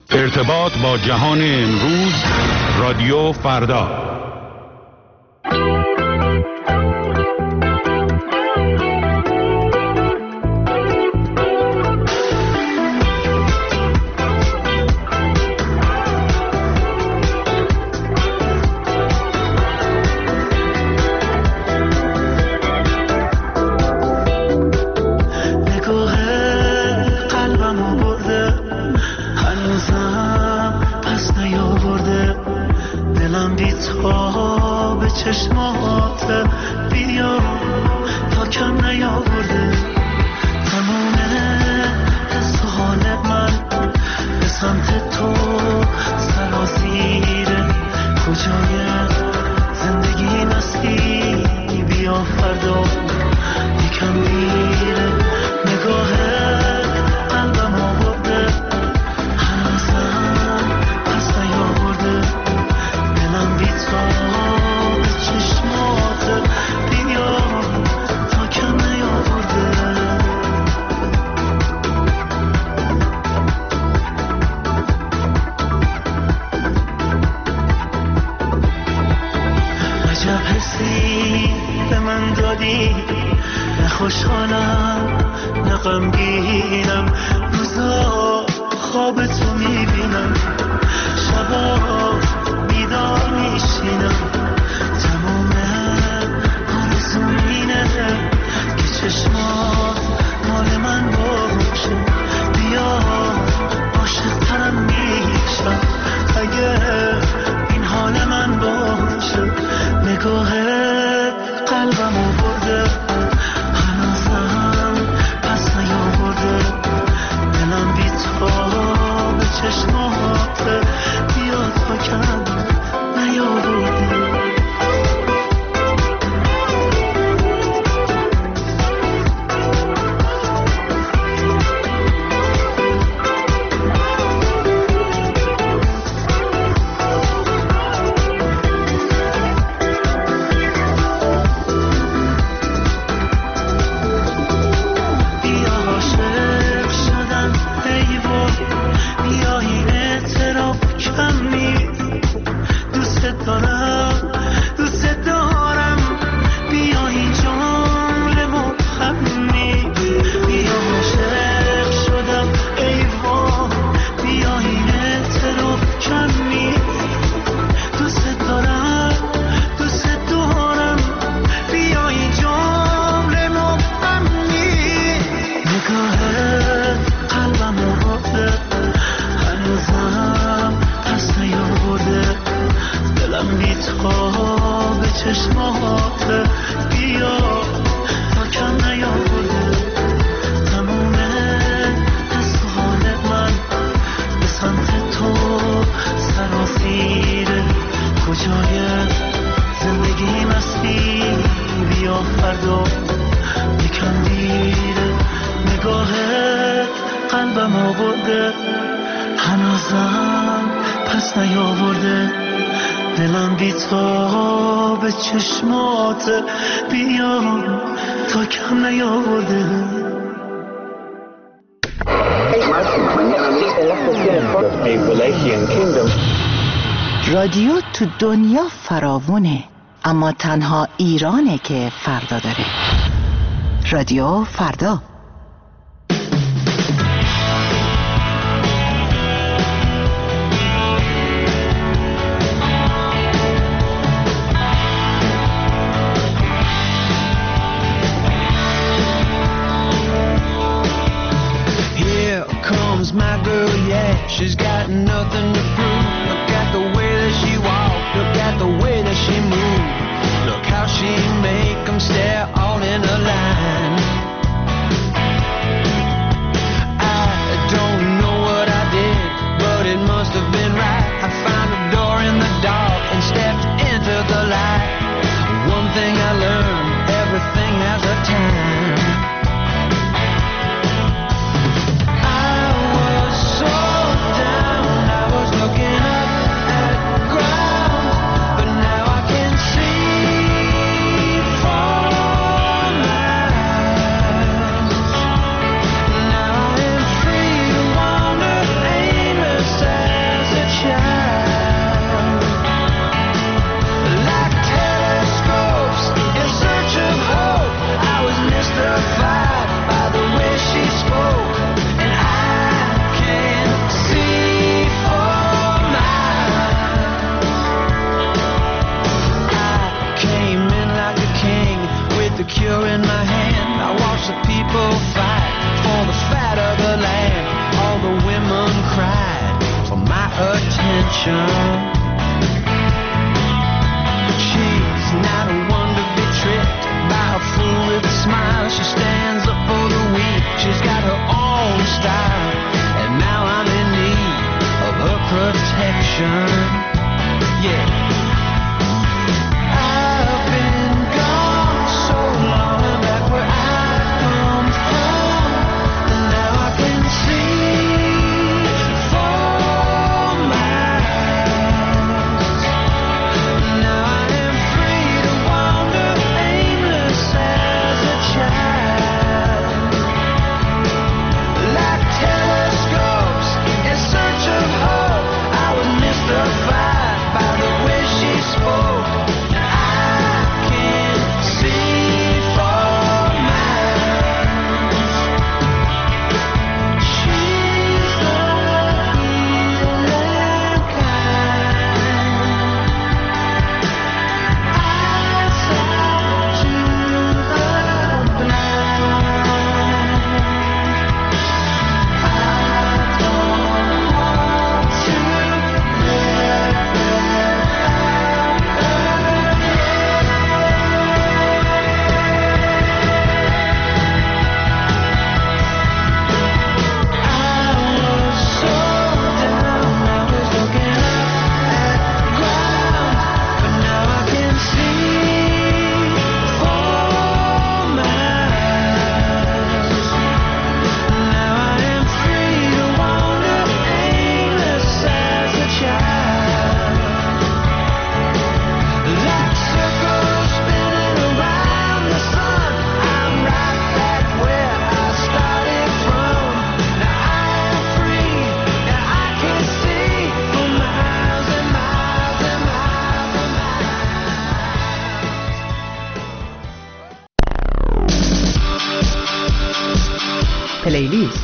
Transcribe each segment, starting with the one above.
ارتباط با جهان امروز، رادیو فردا. چشمات بیا تا کم نیاورده تمام حس و حال من به سمت تو سرازیره کجای زندگی مستی بیا فردا یکم میره نگاه قلبم آورده هنوزم پس نیاورده دلم بی تو نه خوشحالم نه غمگینم روزا خواب تو میبینم شبا بیدار میشینم تمام آرزوم اینه که چشمات مال من باشه بیا عاشق ترم میشم اگه این حال من باشه نگاه قلبم آورده هنوزم پس نیاورده دلم بی تو به چشمات بیا تا کم نیاورده رادیو تو دنیا فراوونه، اما تنها ایرانه که فردا داره. رادیو فردا. Here comes my girl, yeah, she's got nothing to prove. Look at the way that she walk, look at the way that she move. Look how she make them stare all in a line. I don't know what I did, but it must have been right. I found a door in the dark and stepped into the light. One thing I learned, everything has a time. I was so down, I was looking up at the ground, but now I can see far affection. She's not one to be tricked by a fool with a smile. She stands up for the weak. She's got her own style, and now I'm in need of her protection. Yeah. I've been gone so long, back where I come from, and now I can see for miles. Now I am free to wander aimless as a child, like telescopes in search of hope. I was mystified by the way she spoke. I can see for miles. She's the healing kind. Eyes out to the blind. I don't want to live without her. I was so down, I was looking up at the ground, but now I can see for miles. Now I am free to wander aimless as a child, like circles spinning around the sun. I'm right back where I started from. Now I am free, now I can see for miles and miles and miles and miles. پلیلیست.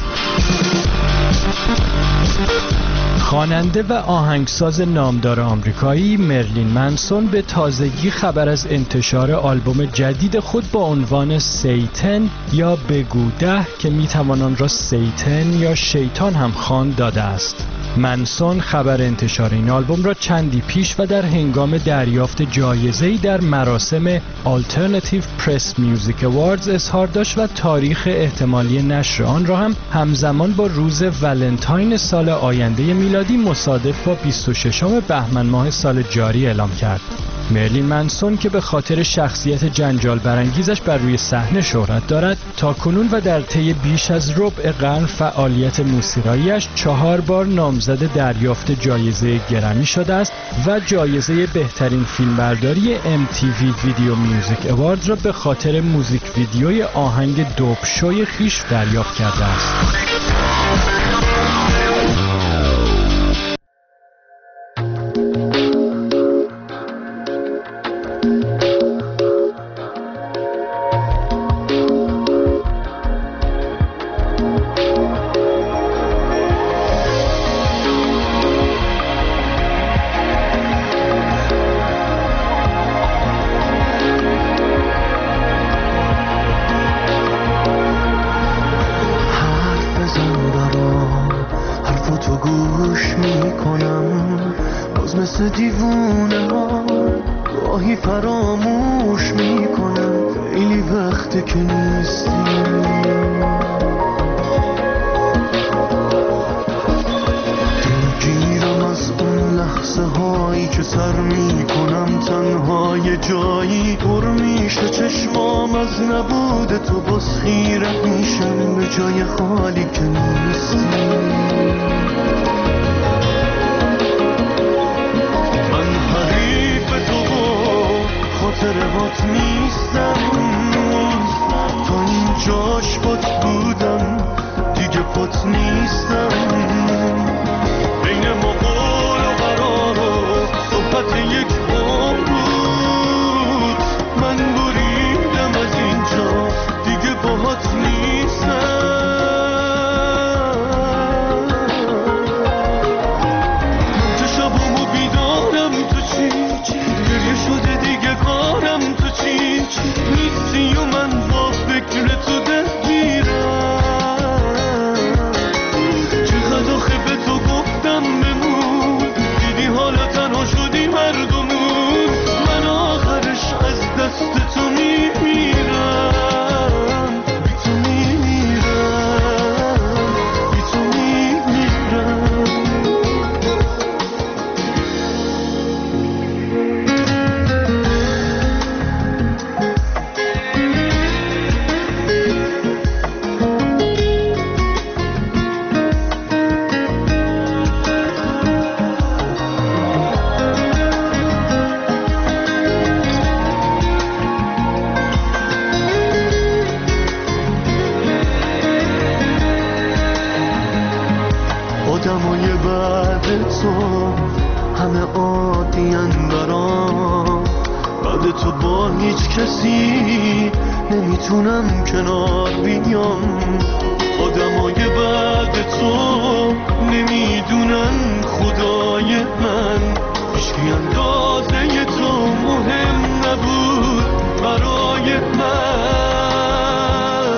خواننده و آهنگساز نامدار آمریکایی مرلین منسون به تازگی خبر از انتشار آلبوم جدید خود با عنوان سیتن یا بگو ده که میتوان آن را سیتن یا شیطان هم خواند داده است. منسون خبر انتشار این آلبوم را چندی پیش و در هنگام دریافت جایزه‌ای در مراسم Alternative Press Music Awards اظهار داشت و تاریخ احتمالی نشر آن را هم همزمان با روز ولنتاین سال آینده میلادی مصادف با 26 بهمن ماه سال جاری اعلام کرد. مرلین منسون که به خاطر شخصیت جنجال برانگیزش بر روی صحنه شهرت دارد، تا کنون و در طی بیش از ربع قرن فعالیت موسیقایی‌اش 4 بار نامزد دریافت جایزه گرمی شده است و جایزه بهترین فیلمبرداری MTV ویدیو میوزیک اوارد را به خاطر موزیک ویدیوی آهنگ دوپ شوی خویش دریافت کرده است. دیوونه ها گاهی فراموش میکنم، خیلی وقته که نیستی. دلگیرم از اون لحظه هایی که سر میکنم تنها یه جایی پر میشه چشمام از نبود تو، باز خیره میشم به جای خالی که نیستی. خاطرهات نیستم، تا اینجاش پات بودم دیگه پات نیستم. بین ما قول و قرار و صحبت یک عمر بود، من بریدم از اینجا دیگه باهات نیستم. آدمای بعد تو همه عادی‌ان برام، بعد تو با هیچ کسی نمیتونم کنار بیام. آدمای بعد تو نمیدونن خدای من، هیچکی اندازه تو مهم نبود برای من.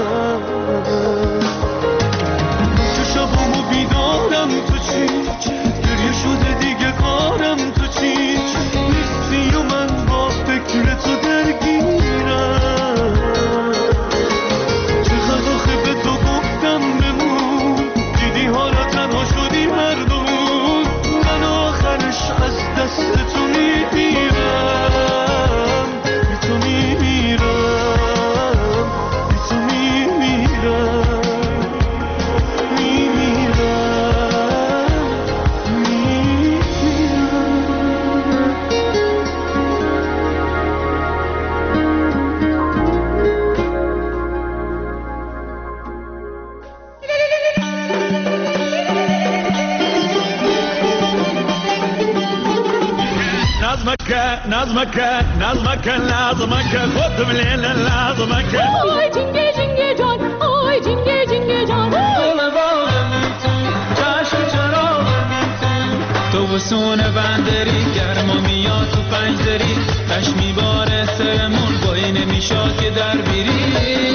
تو شبامو بیدارم تو چی، گریه شده دیگه کارم تو چی، نیستی و من با فکر تو درگیرم. چقدر آخه به تو گفتم بمون، دیدی حالا تنها شدیم هر دومون، من آخرش از دست تو میمیرم، بی تو میمیرم، بی تو میمیرم، نظمك خد بالليل لازمك. آی جنگه جنگه جان، آی جنگه جنگه جان، گل باغم تو، چشم چراغم تو بسون بندری، گرما میاد تو پنجدری، تش میباره سرمون بایی نمیشاد که در بیری.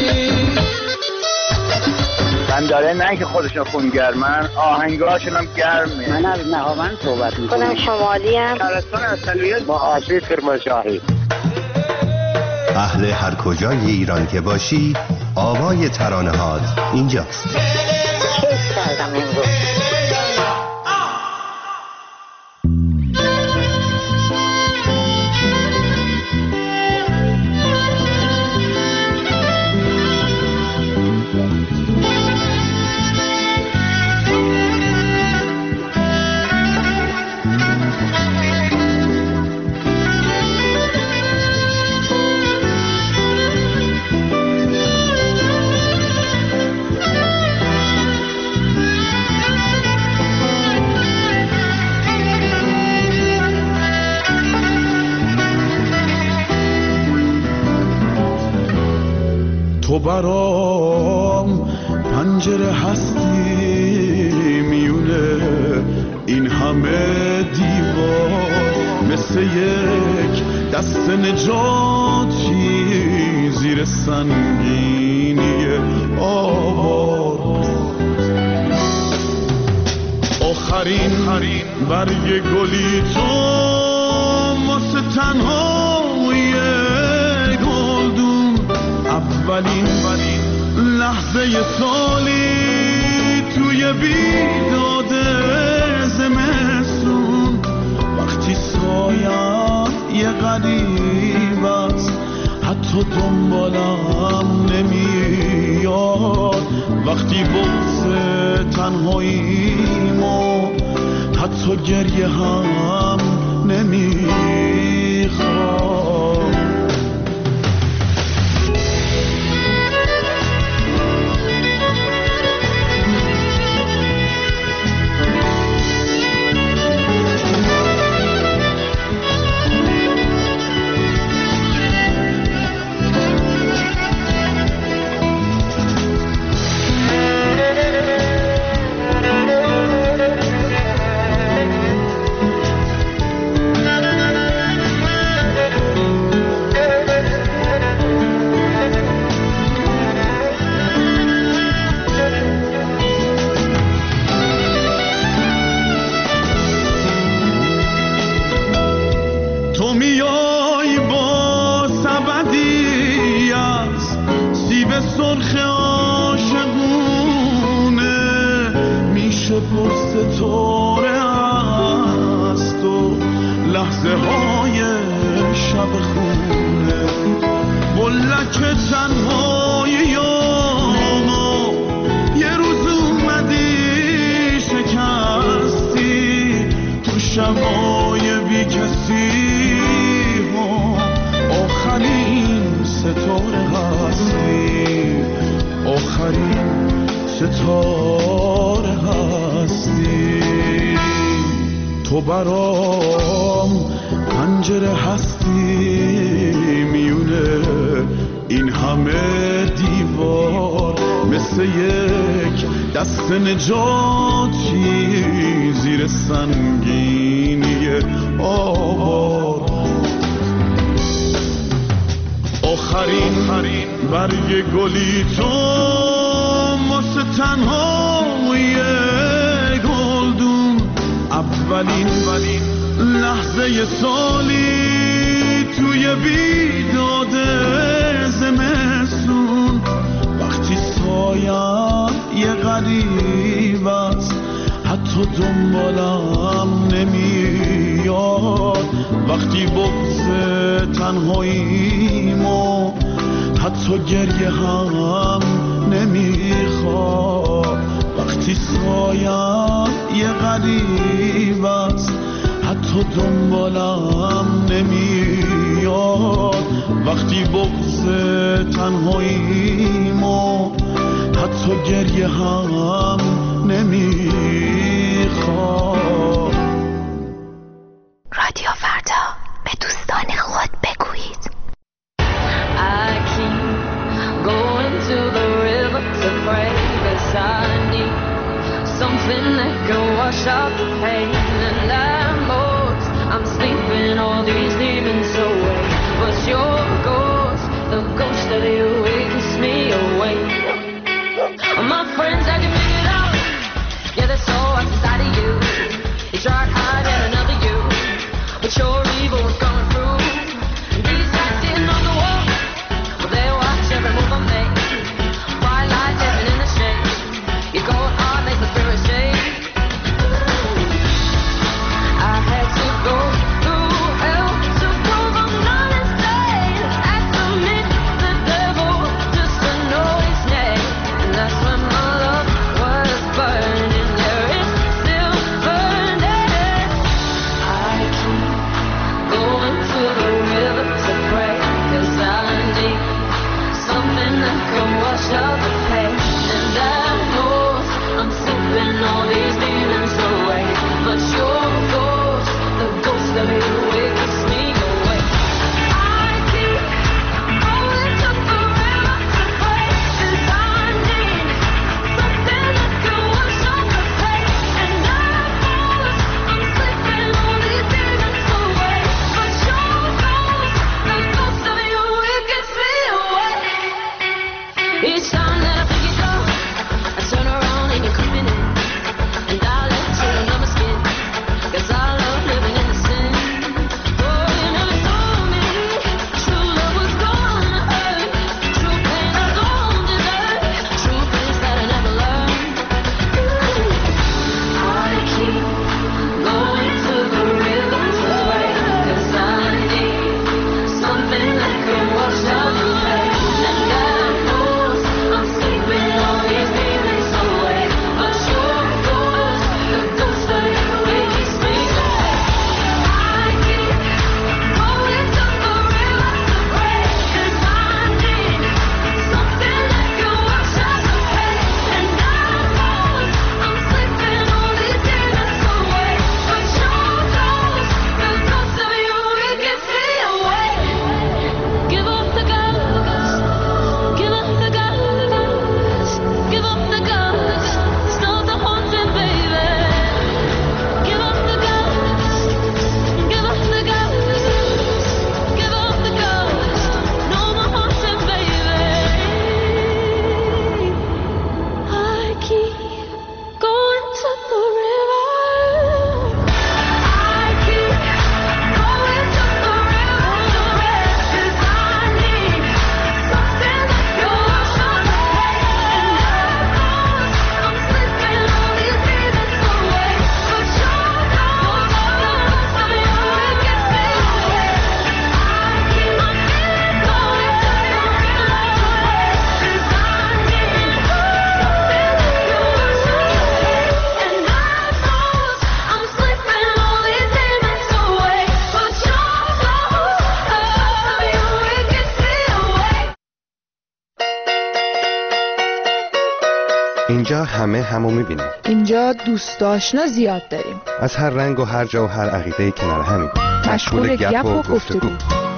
من داره نه که خودشون خونگرمن، آهنگاشون هم گرمه. من از نهاوند صحبت میکنم. خودم شمالی ام. شهرستان اصلیت با آشی کرمانشاهی. اهل هر کجای ایران که باشی، آوای ترانه‌هات اینجاست. کیف کردم امروز. تو برام پنجره هستی میونه این همه دیوار، مثل یک دست نجاتی زیر سنگینی آوار. آخرین برگ گلی تو واسه تنهای گلدون، اولین لحظه سالی توی بیداد زمستون، وقتی سایم یه غریب است حتی دنبالم نمیاد، وقتی بغض تنهاییمو حتی گریه هم نمیخواد. ستاره هستی. تو برام پنجره هستی میونه این همه دیوار، مثل یک دست نجاتی زیر سنگینی آوار. آخرین برگ گلی تو واسه تنهای گلدون، اولین لحظه سالی توی بیداد زمستون، وقتی سایم یه غریب است حتی دنبالم نمیاد، وقتی بغض تنهاییمو حتی گریه هم نمیخواد، وقتی سایم یه غریب است حتی دنبالم نمیاد، وقتی بغض تنهاییمو حتی گریه هم نمیخواد. رادیو فردا، به دوستان خود بگویید. I keep going to the river to pray, 'cause I need something that can wash out the pain. And I'm sleeping, all these demons away, but your ghost, the ghost of you, it keeps me awake. My friends had you figured out, yeah, they're so outside of you. They tried hiding another you, but your evil was coming through. These guys sitting on the wall, well, they watch every move I make. Bright lights dancing in the shade, your cold heart makes the spirit shake. I had to go through hell to prove I'm not insane. I submit the devil just to know his name, and that's when my love اینجا همه همو میبینیم. اینجا دوست آشنا زیاد داریم. از هر رنگ و هر جا و هر عقیده کنار همیم. مشغول گپ و گفتگو.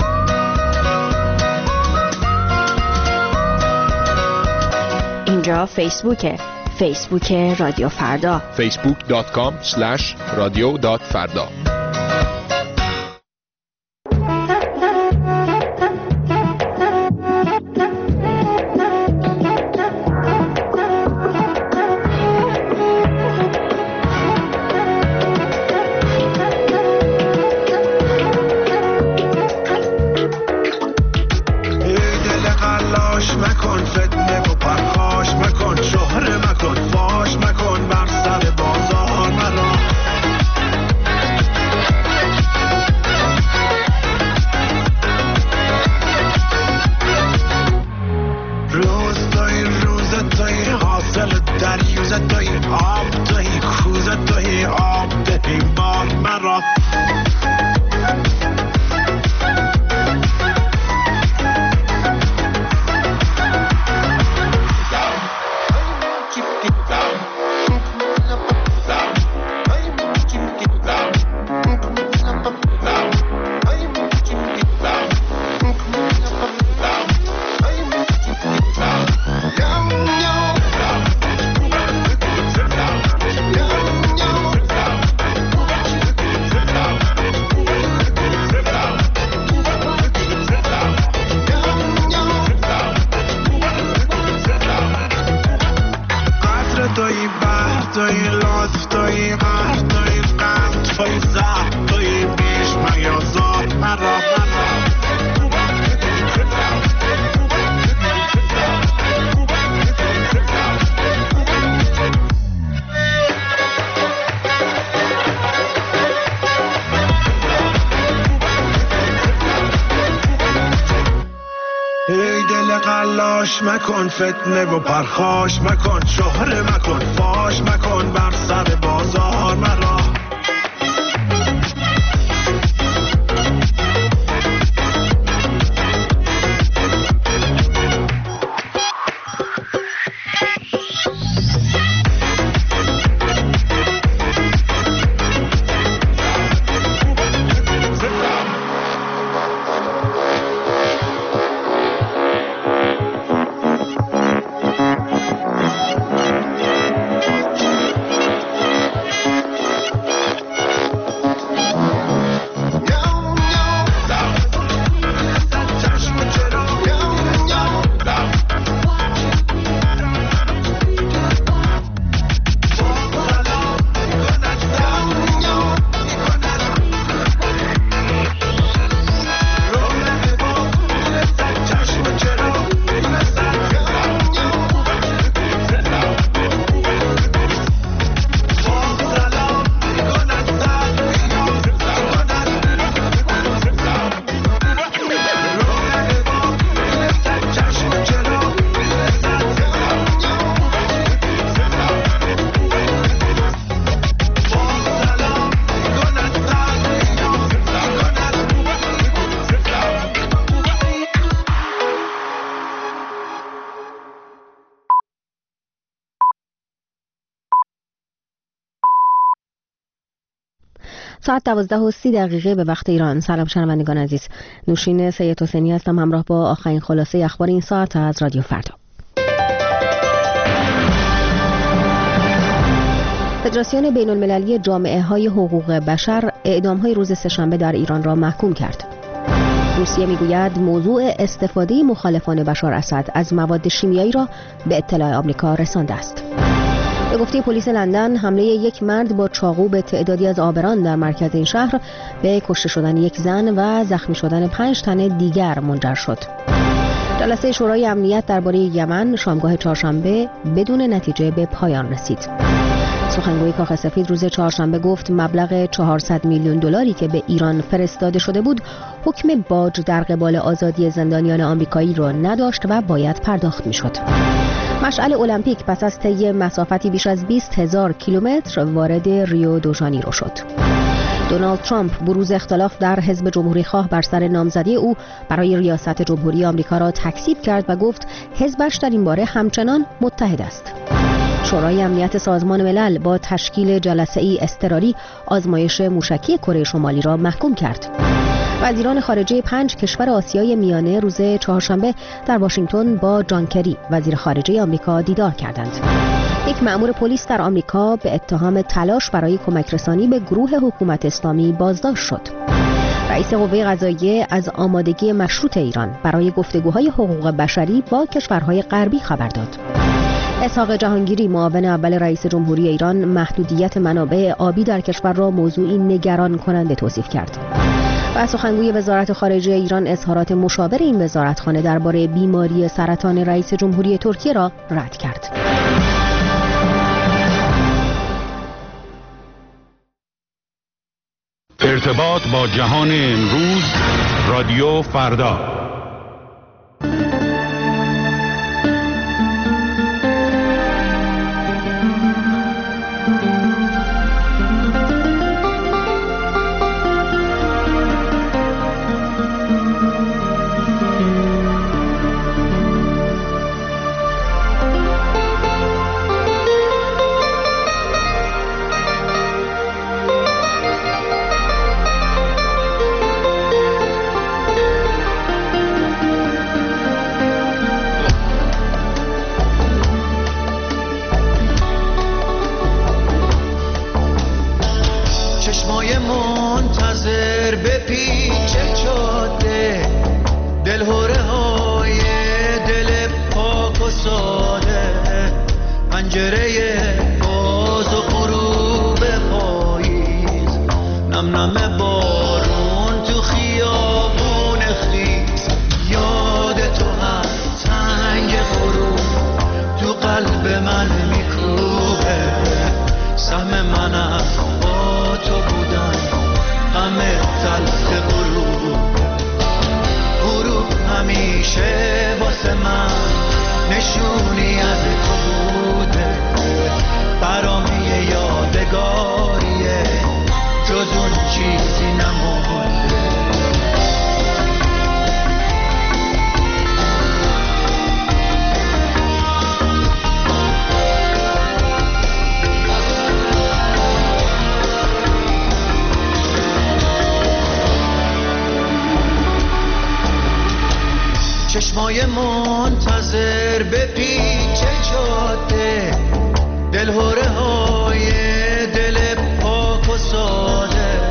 اینجا فیسبوک رادیو فردا. facebook.com/radio.farda. مکن فتنه و پرخاش مکن، شهره مکن، فاش مکن بر سر بازار مرا. ساعت 12:30 به وقت ایران. سلام شنوندگان عزیز، نوشین سید حسینی هستم همراه با آخرین خلاصه اخبار این ساعت از رادیو فردا. فدراسیون بین المللی جامعه های حقوق بشر اعدام های روز سه‌شنبه در ایران را محکوم کرد. روسیه میگوید موضوع استفاده مخالفان بشار اسد از مواد شیمیایی را به اطلاع آمریکا رسانده است. به گفته پلیس لندن، حمله یک مرد با چاقو به تعدادی از عابران در مرکز این شهر به کشته شدن یک زن و زخمی شدن 5 تن دیگر منجر شد. جلسه شورای امنیت درباره یمن شامگاه چهارشنبه بدون نتیجه به پایان رسید. سخنگوی کاخ سفید روز چهارشنبه گفت مبلغ 400 میلیون دلاری که به ایران فرستاده شده بود حکم باج در قبال آزادی زندانیان آمریکایی را نداشت و باید پرداخت میشد. مشعل المپیک پس از طی مسافتی بیش از 20,000 کیلومتر وارد ریو دو ژانیرو شد. دونالد ترامپ بروز اختلاف در حزب جمهوری خواه بر سر نامزدی او برای ریاست جمهوری آمریکا را تکذیب کرد و گفت حزبش در این باره همچنان متحد است. شورای امنیت سازمان ملل با تشکیل جلسه‌ای اضطراری آزمایش موشکی کره شمالی را محکوم کرد. وزیران خارجه 5 کشور آسیای میانه روز چهارشنبه در واشنگتن با جان کری وزیر خارجه آمریکا دیدار کردند. یک مأمور پلیس در آمریکا به اتهام تلاش برای کمک رسانی به گروه حکومت اسلامی بازداشت شد. رئیس قوه قضاییه از آمادگی مشروط ایران برای گفتگوهای حقوق بشری با کشورهای غربی خبر داد. اسحاق جهانگیری معاون اول رئیس جمهوری ایران محدودیت منابع آبی در کشور را موضوعی نگران کننده توصیف کرد. و سخنگوی وزارت خارجه ایران اظهارات مشاور این وزارتخانه درباره بیماری سرطان رئیس جمهوری ترکیه را رد کرد. ارتباط با جهان امروز، رادیو فردا. چشمای منتظر به پیچ جاده، دلهوره های دل پاک و ساده،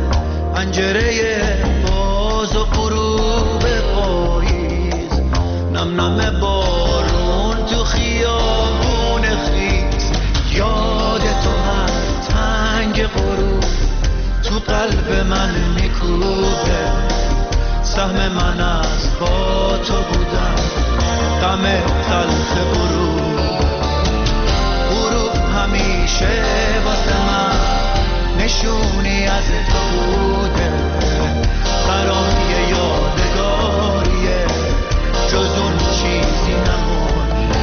پنجره باز و غروب پاییز، نم نم بارون تو خیابون خیز، یاد تو هر تنگ غروب تو قلب من میکوبه، سهم من از با تو بودم، غم تلخ غروب همیشه واسه من نشونی از تو بوده، برام یه یادگاریه جز اون چیزی نمونده.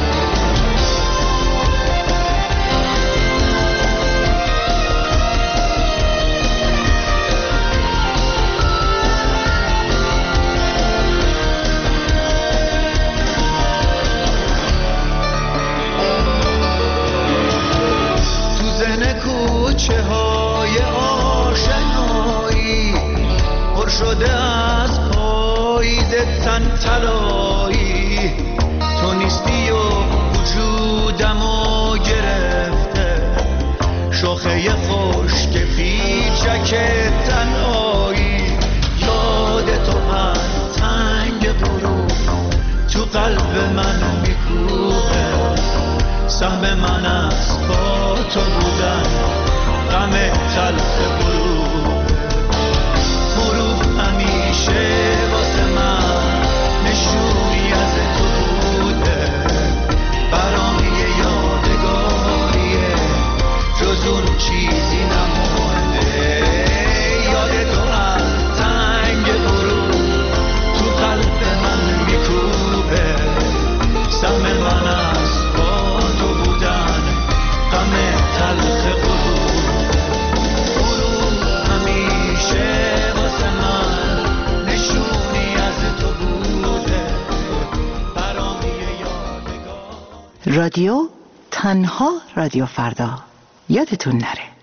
کوچه های آشنایی پر شده از پاییز تن طلایی، تو نیستی و وجودمو گرفته، شاخه خشک پیچک تنهایی، یاد تو هر تنگ غروب تو قلب من میکوبه، سهم من از با تو بودن، غم تلخ غروب همیشه واسه من نشونی از تو بوده، برام یه یادگاریه جز اون چیزی نمونده، یاد تو هر تنگ غروب تو قلب من میکوبه، سهم من از با تو بودن، غم تلخ غروب همیشه واسه من نشونی از تو بوده، برام یه یادگار. رادیو تنها رادیو فردا یادتون نره.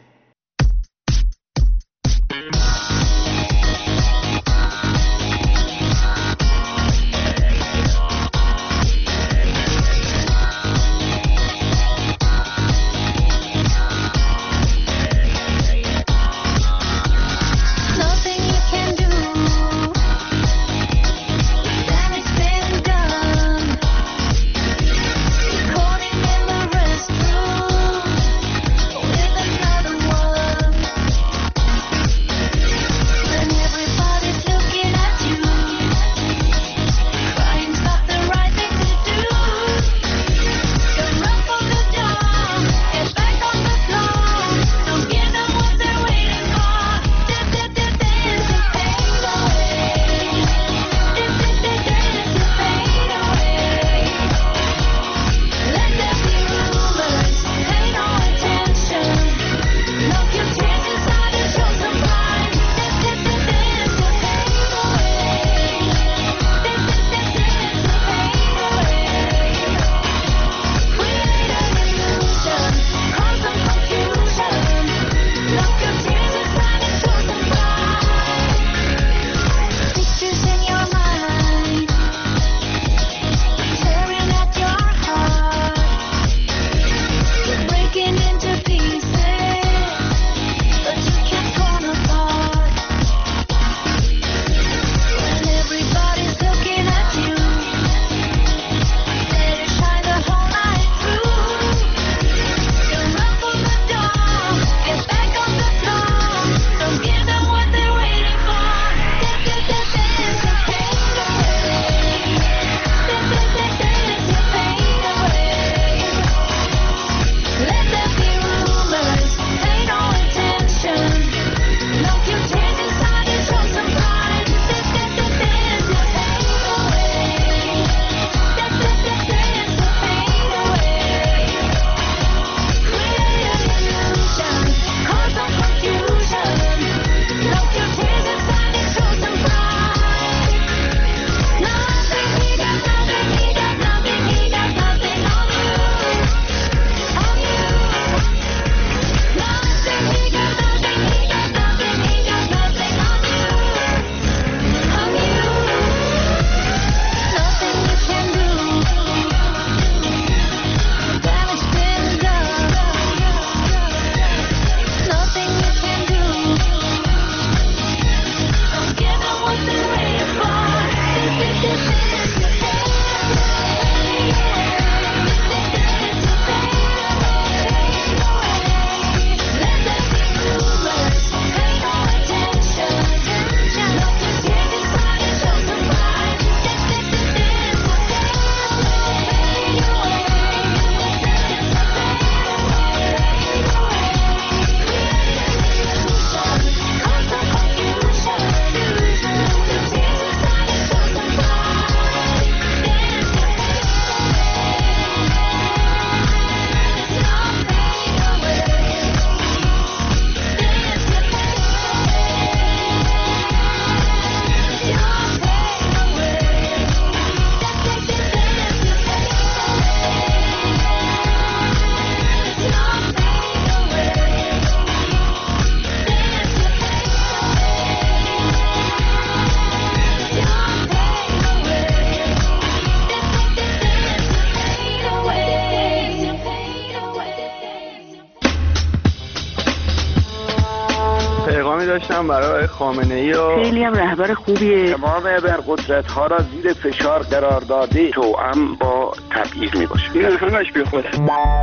داشتم برای خامنه‌ای و خیلی هم رهبر خوبیه. تمام ابرقدرت‌ها را زیر فشار قرار داده توأم با تبعیض میباشه. این همش بیخوده.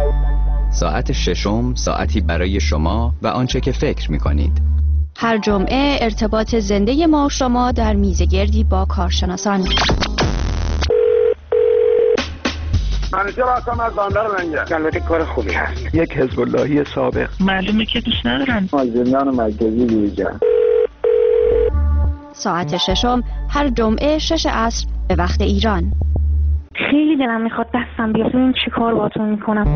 ساعت ششم ساعتی برای شما و آنچه که فکر می‌کنید. هر جمعه ارتباط زنده ما شما در میزگردی با کارشناسان. منوچه راستم از باندر منگه. البته کار خوبی هست. یک حزب اللهی سابق. معلومه که دوست ندارن. زندان مرکزی بیرجن. ساعت ششم هر جمعه 6 عصر به وقت ایران. خیلی دلم میخواد دستم بیاد ببین چی کار باهاتون میکنم.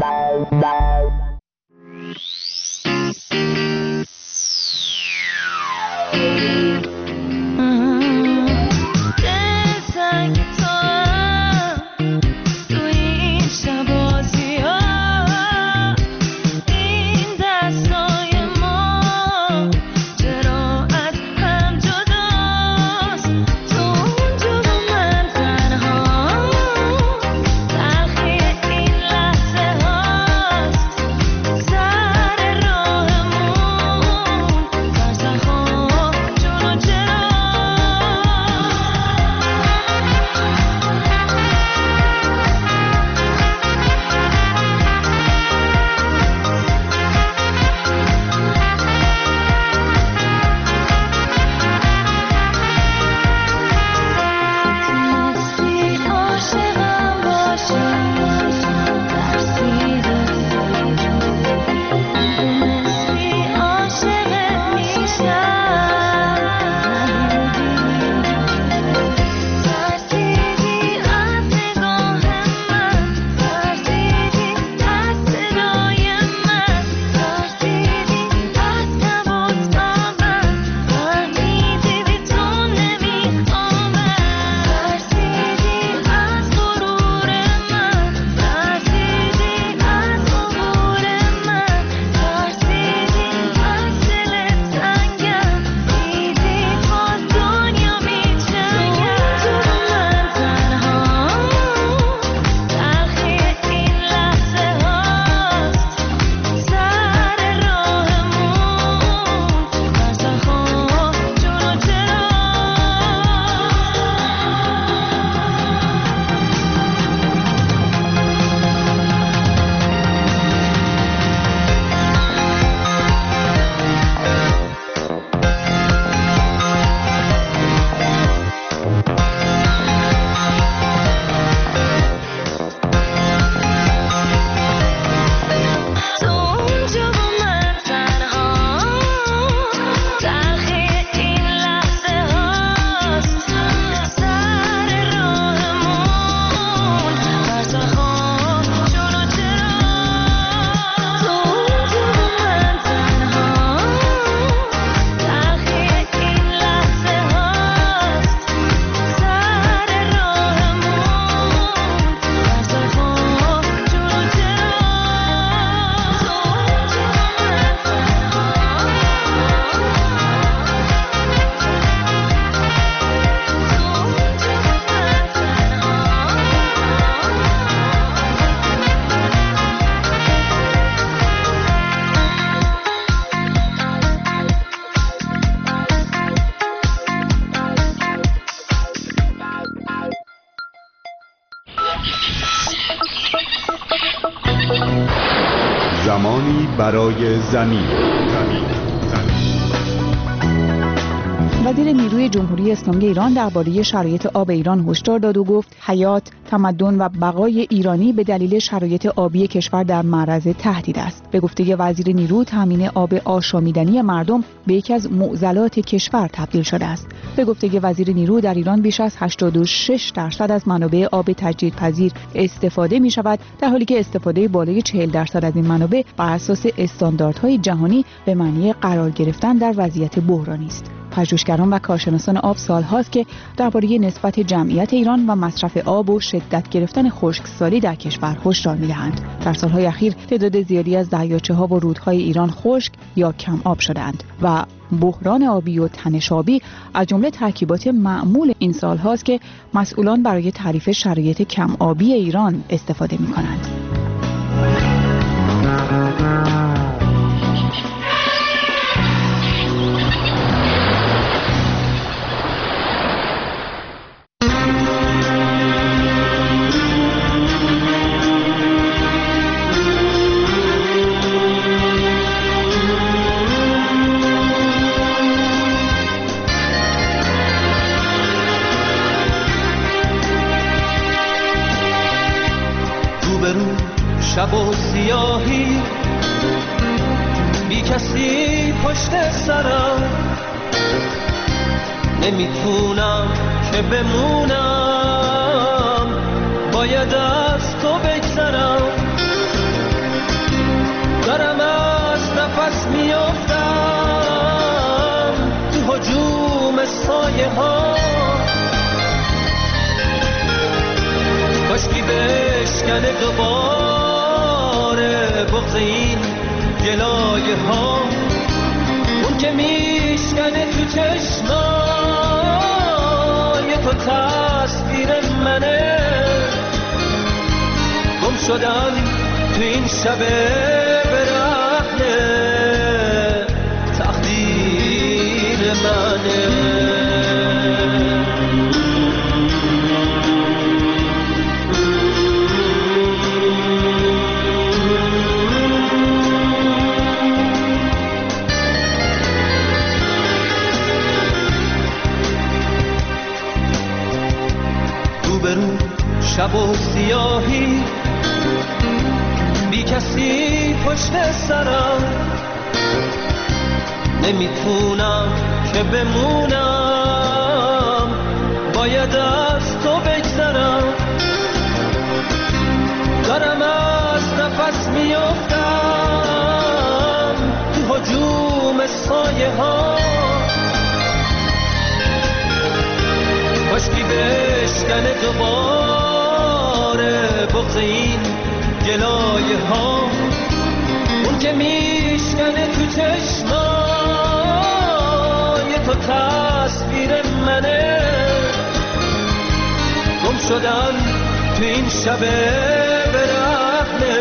برای زمین. وزیر نیروی جمهوری اسلامی ایران درباره شرایط آب ایران هشدار داد و گفت حیات، تمدن و بقای ایرانی به دلیل شرایط آبی کشور در معرض تهدید است. به گفته وزیر نیرو، تامین آب آشامیدنی مردم به یکی از معضلات کشور تبدیل شده است. به گفته وزیر نیرو، در ایران بیش از 86% از منابع آب تجدیدپذیر استفاده می شود، در حالی که استفاده بالای 40% از این منابع بر اساس استانداردهای جهانی به معنی قرار گرفتن در وضعیت بحرانی است. پژوهشگران و کارشناسان آب سالهاست که درباره نسبت جمعیت ایران و مصرف آب و شدت گرفتن خشکسالی در کشور هشدار می‌دهند. در سالهای اخیر تعداد زیادی از دریاچه‌ها و رودهای ایران خشک یا کم آب شدند و بحران آبی و تنش آبی از جمله ترکیبات معمول این سالهاست که مسئولان برای تعریف شرایط کم آبی ایران استفاده می‌کنند. شب و سیاهی بی کسی پشت سرم، نمیتونم که بمونم، باید از تو بگذرم، دارم از نفس میافتم تو هجوم سایه ها، کاشکی بشکنه دوباره بغض این گلایه ها، اون که میشکنه تو چشمای تو تصویر منه، گم شدن تو این شب برهنه تقدیر منه. شب و سیاهی بی کسی پشت سرم، نمیتونم که بمونم، باید از تو بگذرم، دارم از نفس میافتم تو هجوم سایه ها، کاشکی بشکنه دوباره بغض این گلایه ها، اون که میشکنه تو چشمای تو تصویر منه، گم شدن تو این شب برهنه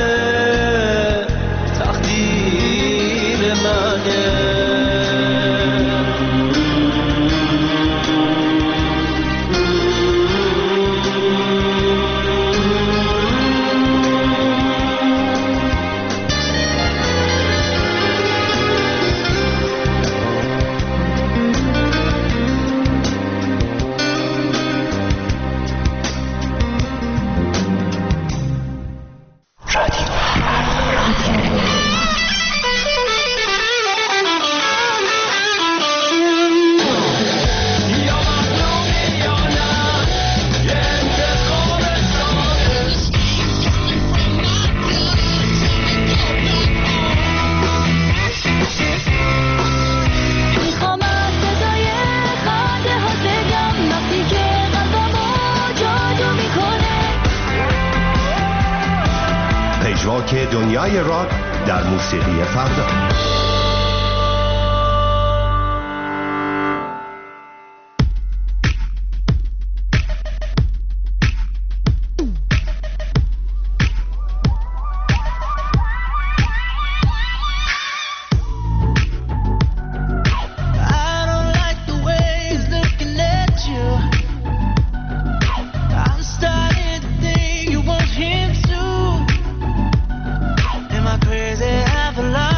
تقدیر منه. که دنیای راک در موسیقی فردا. Crazy, I love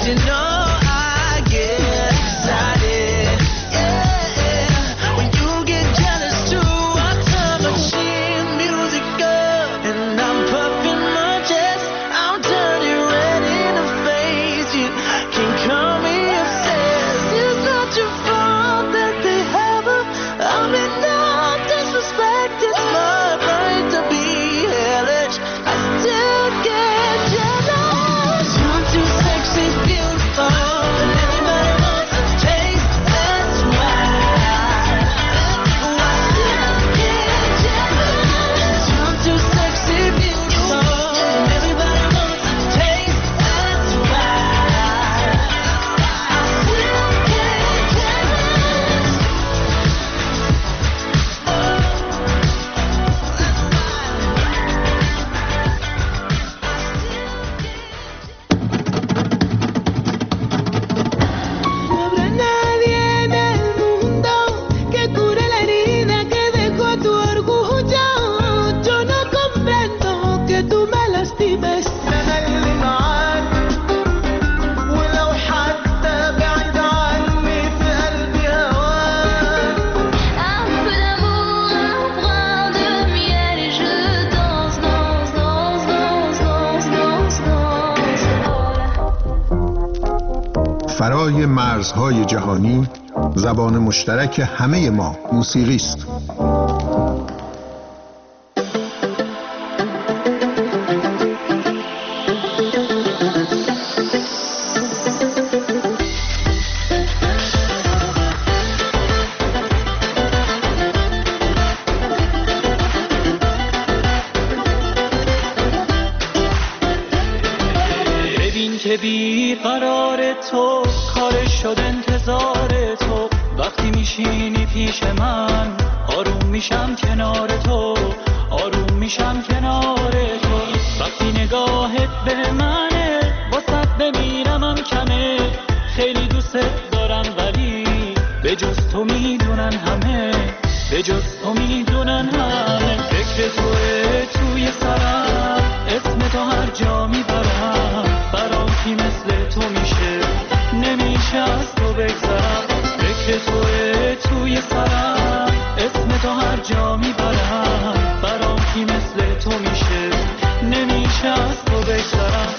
you know I get excited. Yeah, when you get jealous too, I turn my sheet music up and I'm puffing my chest. I'm turning red in the face. You can call me obsessed. It's not your fault that they have her. I mean, no disrespect. It's my right to be hellish. I still get jealous. You're too sexy, beautiful, and everybody wants to taste. That's why I still get jealous. You're too sexy, beautiful, and everybody wants to taste. That's why I still get jealous. No habrá nadie en el mundo que cure la herida que dejó tu orgullo. Yo no comprendo que tú me lastimes. أنا اللي معاك ولو حتى بعيد عني في قلبي هواك. Un peu d'amour, un brin de miel et je danse, danse, danse, danse, danse, danse, danse. فرای مرزهای جهانی زبان مشترک همه ما موسیقی است. ببین که بی قرار تو کار شد انتظار تو. وقتی میشینی پیش من آروم میشم کنار تو، آروم میشم کنار تو. وقتی نگاهت به منه واسه بمیرمم کمه. خیلی دوست دارم ولی به جز تو میدونن همه، به جز تو میدونن همه. فکر توه توی سرم، اسم تو هر جا میبرم. برام کی مثل تو میشه، نمیشه از تو بگذرم. فکر توه توی سرم، اسم تو هر جا میبرم. برام کی مثل تو میشه، نمیشه از تو بگذرم.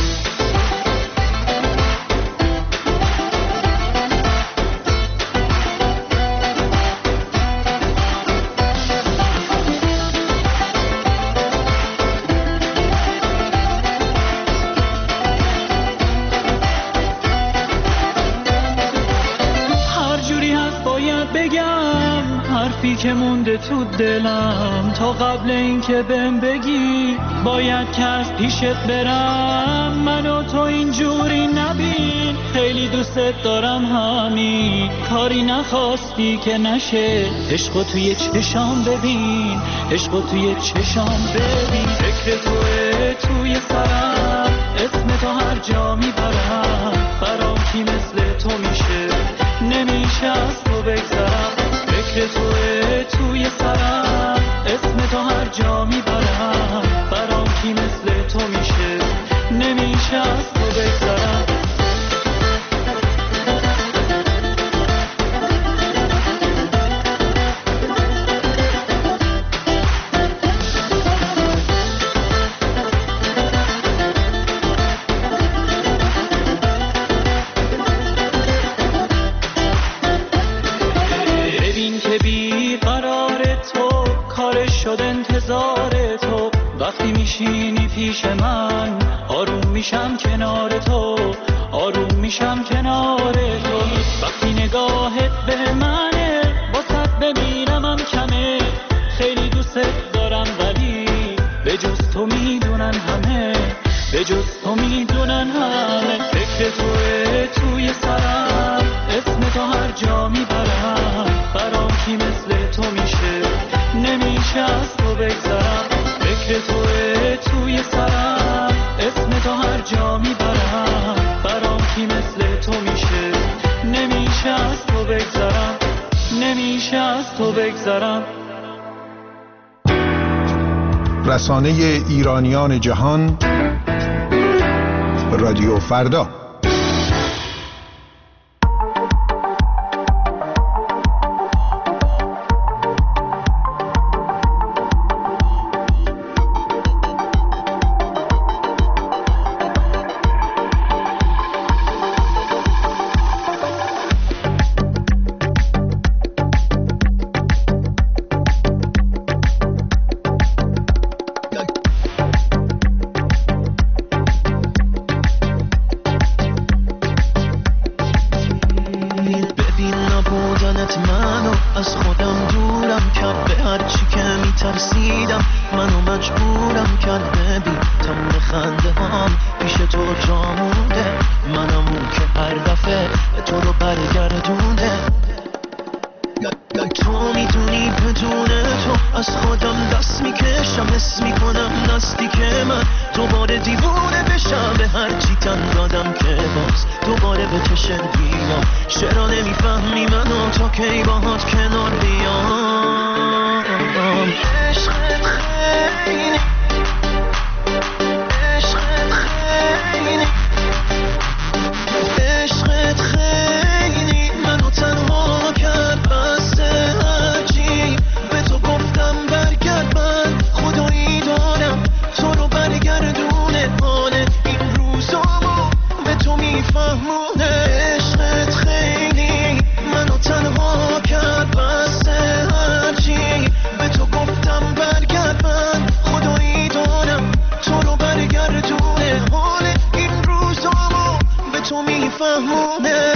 حرفی که مونده تو دلم تا قبل اینکه بهم بگی باید که از پیشت برم. منو تو اینجوری نبین، خیلی دوستت دارم همین. کاری نخواستی که نشه، عشقو توی چشام ببین، عشقو توی چشام ببین. فکر توه توی سرم، اسم تو هر جا میبرم. برام کی مثل تو میشه، نمیشه از تو بگذرم. فکر توه توی سرم، اسم تو هر جا میبرم. برام کی مثل تو میشه، نمیشه از تو بگذرم. وقتی میشینی پیش من آروم میشم کنار تو، آروم میشم کنار تو. وقتی نگاهت به منه واسه بمیرمم کمه. خیلی دوست دارم ولی به جز تو میدونن همه، به جز تو میدونن همه. فکر توه توی سرم، اسم تو هر جا میبرم. برام کی مثل تو میشه، نمیشه از تو بگذرم. فکر توه توی سرم، اسم تو هر جا میبرم. برام کی مثل تو میشه، نمیشه از تو بگذرم، نمیشه از تو بگذرم. رسانه ایرانیان جهان، رادیو فردا. از خودم دورم کرد، به هر چی که میترسیدم منو مجبورم کرد. ببین تمام خنده هام پیش تو جا مونده، منم اون که هر دفعه تو رو برگردونده. تو میدونی بدون تو از خودم دست میکشم، حس میکنم نزدیک من دوباره دیوونه بشم. به هر چی تن دادم که باز دوباره به چشم بیام. چرا نمیفهمی منو تا کی باهات کنار بیام؟ عشقت خیلی، عشقت خیلی، عشقت خیلی منو تنها کرد. بس هرچی به تو گفتم برگرد، من خدایی دارم تو رو برگردونه. حال این روزامو به تو میفهمونه. عشقت خیلی منو تنها کرد. بس هرچی به تو گفتم برگرد، من خدایی دارم تو رو برگردونه. حال این روزامو به تو میفهمونه.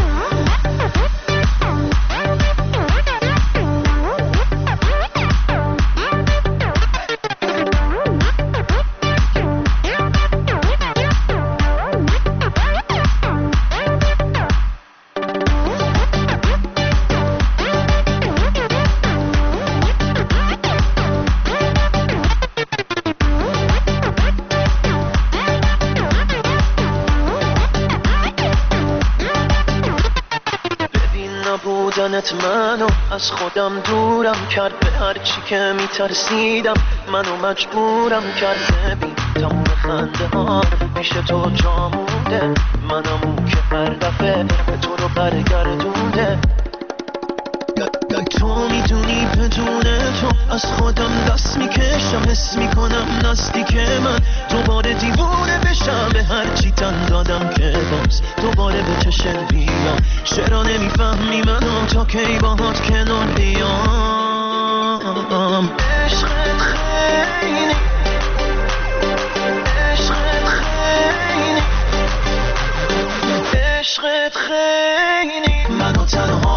بودنت منو از خودم دورم کرد، به هر چی که میترسیدم منو مجبورم کرد. ببین تمام خنده ها پیش تو جا مونده، منم اون که هر دفعه تو رو برگردونده. تو میدونی بدون تو از خودم دست میکشم، حس میکنم نزدیک من دوباره دیوونه بشم. به هر چی تن دادم که باز دوباره به چشم بیام. چرا نمیفهمی منو تا کی باهات کنار بیام؟ عشقت خیلی، عشقت خیلی، عشقت خیلی منو تنها